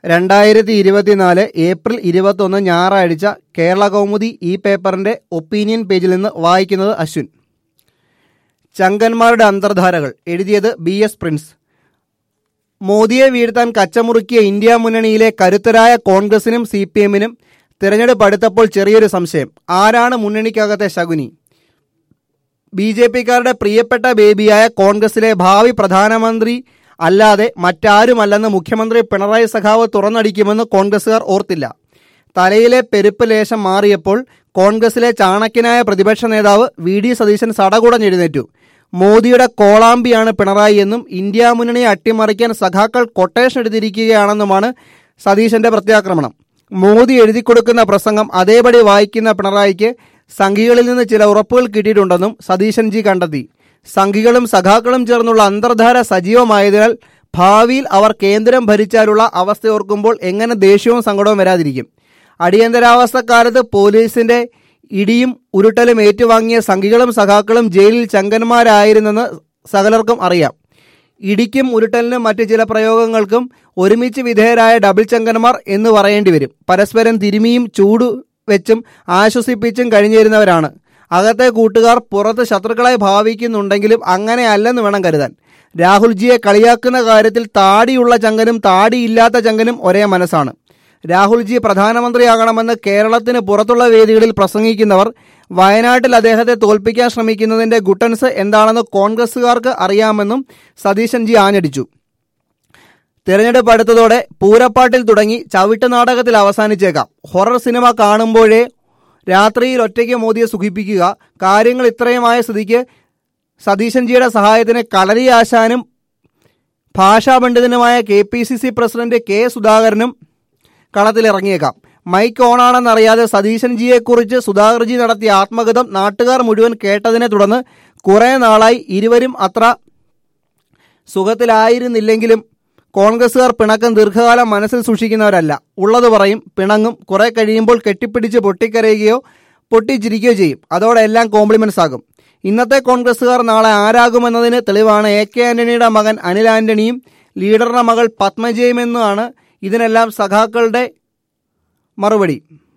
2024 April 21 ഞായറാഴ്ച കേരള കൗമുദി ഈ പേപ്പറിന്റെ ഒപ്പീനിയൻ പേജിൽ നിന്ന് വായിക്കുന്നത് അശ്വിൻ. ചങ്കന്മാരുടെ അന്തർധാരകൾ എഴുതിയത് BS പ്രിൻസ്. മോദിയെ വീഴ്ത്താൻ കച്ചമുറുക്കിയ ഇന്ത്യ മുന്നണിയിലെ കരുത്തരായ കോൺഗ്രസിനും CPM-നും തിരഞ്ഞെടുപ്പ് അടുത്തപ്പോൾ ചെറിയൊരു സംശയം. ആരാണ് മുന്നണിക്കകത്തെ ശകുനി? BJP-ക്കാരുടെ പ്രിയപ്പെട്ട ബേബിയായ കോൺഗ്രസിലെ ഭാവി പ്രധാനമന്ത്രി അല്ലാതെ മറ്റാരുമല്ലെന്ന് മുഖ്യമന്ത്രി പിണറായി സഖാവ് തുറന്നടിക്കുമെന്ന് കോൺഗ്രസുകാർ ഓർത്തില്ല. തലയിലെ പെരുപ്പ് ലേശം മാറിയപ്പോൾ കോൺഗ്രസിലെ ചാണക്യനായ പ്രതിപക്ഷ നേതാവ് VD സതീശൻ സടകുടഞ്ഞെഴുന്നേറ്റു. മോദിയുടെ കോളാമ്പിയാണ് പിണറായി എന്നും ഇന്ത്യ മുന്നണിയെ അട്ടിമറിക്കാൻ സഖാക്കൾ കൊട്ടേഷൻ എടുത്തിരിക്കുകയാണെന്നുമാണ് സതീശന്റെ പ്രത്യാക്രമണം. മോദി എഴുതിക്കൊടുക്കുന്ന പ്രസംഗം അതേപടി വായിക്കുന്ന പിണറായിക്ക് സംഘികളിൽ നിന്ന് ചില ഉറപ്പുകൾ കിട്ടിയിട്ടുണ്ടെന്നും സതീശൻ ജി കണ്ടെത്തി. സംഘികളും സഖാക്കളും ചേർന്നുള്ള അന്തർധാര സജീവമായതിനാൽ ഭാവിയിൽ അവർ കേന്ദ്രം ഭരിച്ചാലുള്ള അവസ്ഥയോർക്കുമ്പോൾ എങ്ങനെ ദേഷ്യവും സങ്കടവും വരാതിരിക്കും? അടിയന്തരാവസ്ഥക്കാലത്ത് പോലീസിന്റെ ഇടിയും ഉരുട്ടലും ഏറ്റുവാങ്ങിയ സംഘികളും സഖാക്കളും ജയിലിൽ ചങ്കന്മാരായിരുന്നെന്ന് സകലർക്കും അറിയാം. ഇടിക്കും ഉരുട്ടലിനും മറ്റ് ചില പ്രയോഗങ്ങൾക്കും ഒരുമിച്ച് വിധേയരായ ഡബിൾ ചങ്കന്മാർ എന്ന് പറയേണ്ടി വരും. പരസ്പരം തിരുമിയും ചൂട് വെച്ചും ആശ്വസിപ്പിച്ചും കഴിഞ്ഞിരുന്നവരാണ്. അകത്തെ കൂട്ടുകാർ പുറത്ത് ശത്രുക്കളായി ഭാവിക്കുന്നുണ്ടെങ്കിലും അങ്ങനെയല്ലെന്ന് വേണം കരുതാൻ. രാഹുൽജിയെ കളിയാക്കുന്ന കാര്യത്തിൽ താടിയുള്ള ചങ്കനും താടിയില്ലാത്ത ചങ്കനും ഒരേ മനസ്സാണ്. രാഹുൽജി പ്രധാനമന്ത്രിയാകണമെന്ന് കേരളത്തിന് പുറത്തുള്ള വേദികളിൽ പ്രസംഗിക്കുന്നവർ വയനാട്ടിൽ അദ്ദേഹത്തെ തോൽപ്പിക്കാൻ ശ്രമിക്കുന്നതിന്റെ ഗുട്ടൻസ് എന്താണെന്ന് കോൺഗ്രസുകാർക്ക് അറിയാമെന്നും സതീശൻ ജി ആഞ്ഞടിച്ചു. തെരഞ്ഞെടുപ്പ് അടുത്തതോടെ പൂരപ്പാട്ടിൽ തുടങ്ങി ചവിട്ട് നാടകത്തിൽ അവസാനിച്ചേക്കാം. ഹൊറർ സിനിമ കാണുമ്പോഴേ രാത്രിയിൽ ഒറ്റയ്ക്ക് മോദിയെ സുഖിപ്പിക്കുക. കാര്യങ്ങൾ ഇത്രയുമായ സ്ഥിതിക്ക് സതീശൻ ജിയുടെ സഹായത്തിന് കളരി ആശാനും ഭാഷാ പണ്ഡിതനുമായ KPCC പ്രസിഡന്റ് K സുധാകരനും കളത്തിലിറങ്ങിയേക്കാം. മൈക്ക് ഓണാണെന്നറിയാതെ സതീശൻ ജിയെക്കുറിച്ച് സുധാകർജി നടത്തിയ ആത്മകഥം നാട്ടുകാർ മുഴുവൻ കേട്ടതിനെ തുടർന്ന് കുറെ നാളായി ഇരുവരും അത്ര സുഖത്തിലായിരുന്നില്ലെങ്കിലും കോൺഗ്രസുകാർ പിണക്കം ദീർഘകാലം മനസ്സിൽ സൂക്ഷിക്കുന്നവരല്ല. ഉള്ളത് പറയും, പിണങ്ങും, കുറെ കഴിയുമ്പോൾ കെട്ടിപ്പിടിച്ച് പൊട്ടിക്കരയുകയോ പൊട്ടിച്ചിരിക്കുകയോ ചെയ്യും. അതോടെ എല്ലാം കോംപ്ലിമെന്റ്സ് ആകും. ഇന്നത്തെ കോൺഗ്രസുകാർ നാളെ ആരാകുമെന്നതിന് തെളിവാണ് AK ആന്റണിയുടെ മകൻ അനിൽ ആന്റണിയും ലീഡറുടെ മകൾ പത്മജയുമെന്നാണ് ഇതിനെല്ലാം സഖാക്കളുടെ മറുപടി.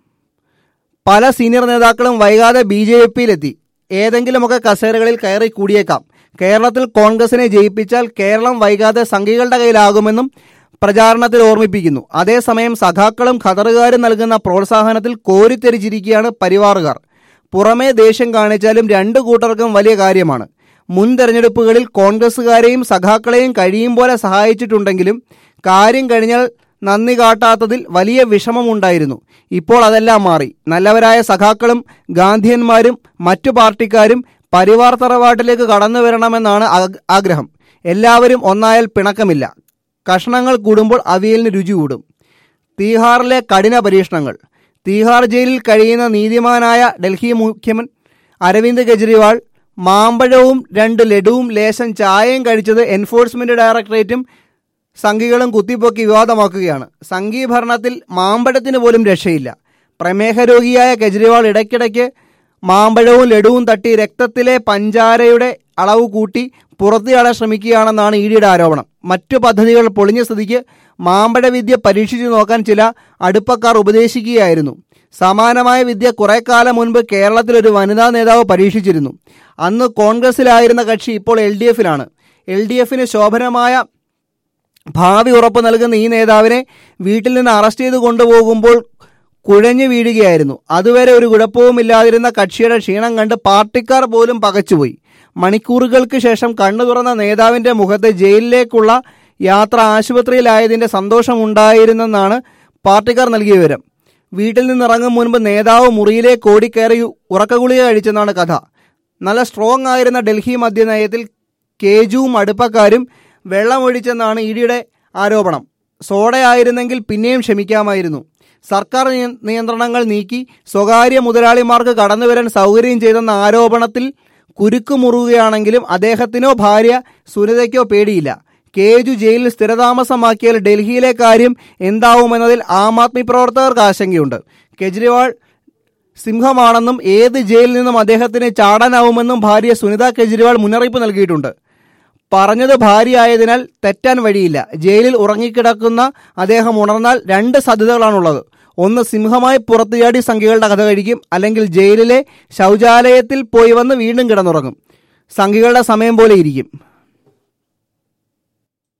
പല സീനിയർ നേതാക്കളും വൈകാതെ BJP-യിലെത്തി. ഏതെങ്കിലുമൊക്കെ കസേരകളിൽ കയറി കൂടിയേക്കാം. കേരളത്തിൽ കോൺഗ്രസിനെ ജയിപ്പിച്ചാൽ കേരളം വൈകാതെ സംഘികളുടെ കയ്യിലാകുമെന്നും പ്രചാരണത്തിൽ ഓർമ്മിപ്പിക്കുന്നു. അതേസമയം സഖാക്കളും ഖദറുകാരും നൽകുന്ന പ്രോത്സാഹനത്തിൽ കോരിത്തെരിച്ചിരിക്കുകയാണ് പരിവാറുകാർ. പുറമേ ദേഷ്യം കാണിച്ചാലും രണ്ടു കൂട്ടർക്കും വലിയ കാര്യമാണ്. മുൻ തെരഞ്ഞെടുപ്പുകളിൽ കോൺഗ്രസുകാരെയും സഖാക്കളെയും കഴിയും പോലെ സഹായിച്ചിട്ടുണ്ടെങ്കിലും കാര്യം കഴിഞ്ഞാൽ നന്ദി കാട്ടാത്തതിൽ വലിയ വിഷമമുണ്ടായിരുന്നു. ഇപ്പോൾ അതെല്ലാം മാറി. നല്ലവരായ സഖാക്കളും ഗാന്ധിയന്മാരും മറ്റു പാർട്ടിക്കാരും പരിവാർ തറവാട്ടിലേക്ക് കടന്നു വരണമെന്നാണ് ആഗ്രഹം. എല്ലാവരും ഒന്നായാൽ പിണക്കമില്ല. കഷണങ്ങൾ കൂടുമ്പോൾ അവിയലിന് രുചി കൂടും. തീഹാറിലെ കഠിന പരീക്ഷണങ്ങൾ. തീഹാർ ജയിലിൽ കഴിയുന്ന നീതിമാനായ ഡൽഹി മുഖ്യമന്ത്രി അരവിന്ദ് കെജ്രിവാൾ മാമ്പഴവും 2 ലഡുവും ലേശം ചായയും കഴിച്ചത് എൻഫോഴ്സ്മെന്റ് ഡയറക്ടറേറ്റും സംഘികളും കുത്തിപ്പൊക്കി വിവാദമാക്കുകയാണ്. സംഘി ഭരണത്തിൽ മാമ്പഴത്തിന് പോലും രക്ഷയില്ല. പ്രമേഹ രോഗിയായ കെജ്രിവാൾ ഇടയ്ക്കിടയ്ക്ക് മാമ്പഴവും ലഡുവും തട്ടി രക്തത്തിലെ പഞ്ചാരയുടെ അളവ് കൂട്ടി പുറത്തുചാടാൻ ശ്രമിക്കുകയാണെന്നാണ് EDയുടെ ആരോപണം. മറ്റു പദ്ധതികൾ പൊളിഞ്ഞ സ്ഥിതിക്ക് മാമ്പഴ വിദ്യ പരീക്ഷിച്ചു നോക്കാൻ ചില അടുപ്പക്കാർ ഉപദേശിക്കുകയായിരുന്നു. സമാനമായ വിദ്യ കുറെ കാലം മുൻപ് കേരളത്തിലൊരു വനിതാ നേതാവ് പരീക്ഷിച്ചിരുന്നു. അന്ന് കോൺഗ്രസിലായിരുന്ന കക്ഷി ഇപ്പോൾ LDF-ലാണ്. LDF-ന് ശോഭനമായ ഭാവി ഉറപ്പ് നൽകുന്ന ഈ നേതാവിനെ വീട്ടിൽ നിന്ന് അറസ്റ്റ് ചെയ്ത് കൊണ്ടുപോകുമ്പോൾ കുഴഞ്ഞു വീഴുകയായിരുന്നു. അതുവരെ ഒരു കുഴപ്പവുമില്ലാതിരുന്ന കക്ഷിയുടെ ക്ഷീണം കണ്ട് പാർട്ടിക്കാർ പോലും പകച്ചുപോയി. മണിക്കൂറുകൾക്ക് ശേഷം കണ്ണു തുറന്ന നേതാവിന്റെ മുഖത്ത് ജയിലിലേക്കുള്ള യാത്ര ആശുപത്രിയിലായതിന്റെ സന്തോഷമുണ്ടായിരുന്നെന്നാണ് പാർട്ടിക്കാർ നൽകിയ വിവരം. വീട്ടിൽ നിന്നിറങ്ങും മുൻപ് നേതാവ് മുറിയിലേക്ക് ഓടിക്കയറി ഉറക്കഗുളിക കഴിച്ചെന്നാണ് കഥ. നല്ല സ്ട്രോങ് ആയിരുന്ന ഡൽഹി മദ്യനയത്തിൽ കേജുവും അടുപ്പക്കാരും വെള്ളമൊഴിച്ചെന്നാണ് EDയുടെ ആരോപണം. സോഡയായിരുന്നെങ്കിൽ പിന്നെയും ക്ഷമിക്കാമായിരുന്നു. സർക്കാർ നിയന്ത്രണങ്ങൾ നീക്കി സ്വകാര്യ മുതലാളിമാർക്ക് കടന്നുവരാൻ സൗകര്യം ചെയ്തെന്ന ആരോപണത്തിൽ കുരുക്കുമുറുകയാണെങ്കിലും അദ്ദേഹത്തിനോ ഭാര്യ സുനിതയ്ക്കോ പേടിയില്ല. കേജു ജയിലിൽ സ്ഥിരതാമസമാക്കിയാൽ ഡൽഹിയിലെ കാര്യം എന്താവുമെന്നതിൽ ആം ആദ്മി പ്രവർത്തകർക്ക് ആശങ്കയുണ്ട്. കെജ്രിവാൾ സിംഹമാണെന്നും ഏത് ജയിലിൽ നിന്നും അദ്ദേഹത്തിന് ചാടാനാവുമെന്നും ഭാര്യ സുനിത കെജ്രിവാൾ മുന്നറിയിപ്പ് നൽകിയിട്ടുണ്ട്. പറഞ്ഞത് ഭാര്യയായതിനാൽ തെറ്റാൻ വഴിയില്ല. ജയിലിൽ ഉറങ്ങിക്കിടക്കുന്ന അദ്ദേഹം ഉണർന്നാൽ 2 സാധ്യതകളാണുള്ളത്. ഒന്ന്, സിംഹമായി പുറത്തുചാടി സംഖ്യകളുടെ കഥ കഴിക്കും. അല്ലെങ്കിൽ ജയിലിലെ ശൗചാലയത്തിൽ പോയി വന്ന് വീണ്ടും കിടന്നുറങ്ങും. സംഖ്യകളുടെ സമയം പോലെ ഇരിക്കും.